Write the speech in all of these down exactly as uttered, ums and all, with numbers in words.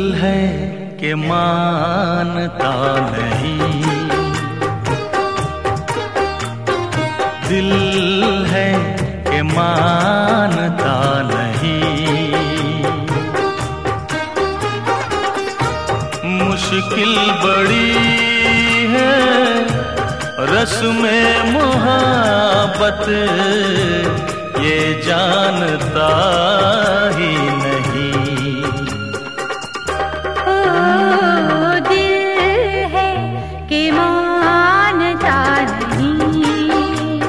है कि मानता नहीं, दिल है कि मानता नहीं। मुश्किल बड़ी है रस्म मोहब्बत, ये जानता ही नहीं। ओ दिल है कि मानता नहीं,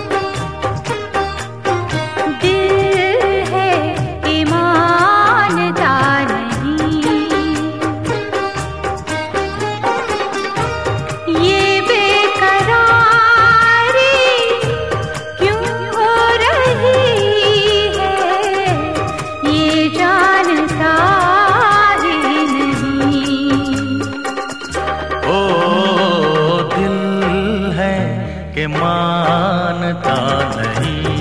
दिल है कि मानता नहीं। ये बेकरारी क्यों हो रही है, ये जानता ही नहीं। ओ दिल है कि मानता नहीं,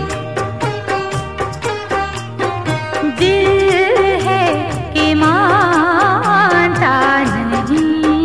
दिल है कि मानता नहीं।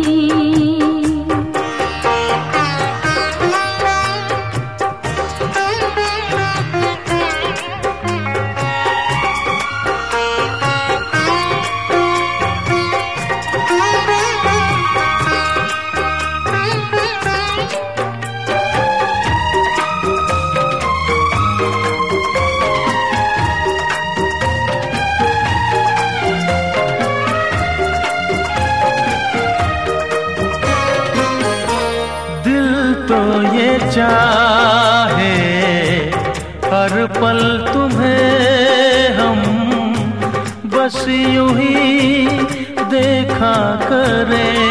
तो ये चाहे हर पल तुम्हें हम बस यूं ही देखा करें,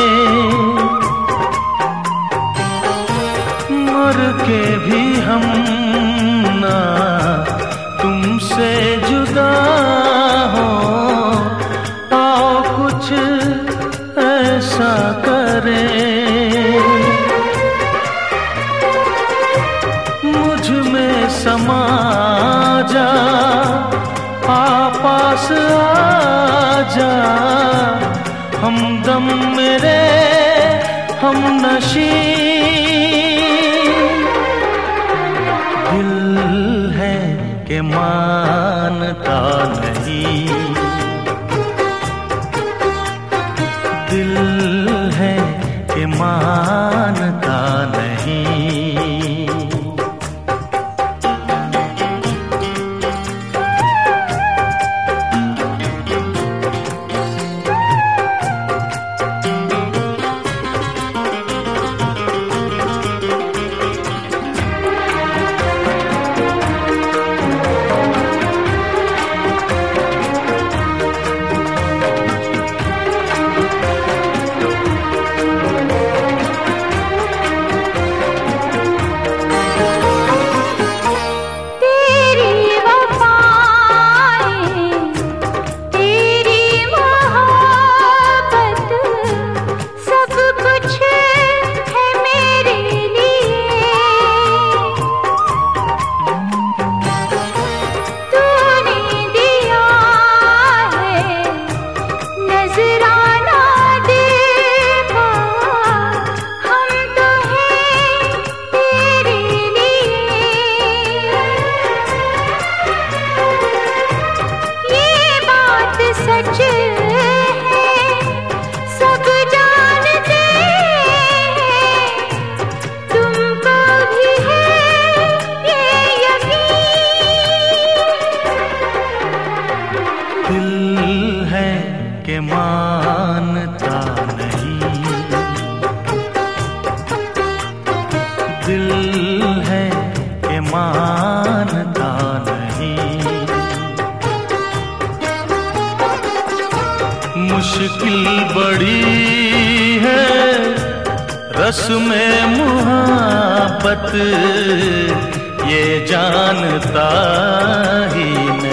मर के भी हम ना तुमसे जुदा हो। आओ कुछ ऐसा करें, समा जा पास आजा, हमदम मेरे हम नशी। दिल है कि मानता नहीं, दिल है कि मानता नहीं। दिल है कि मानता नहीं, दिल है कि मानता नहीं। मुश्किल बड़ी है रस्म मोहब्बत, ये जानता ही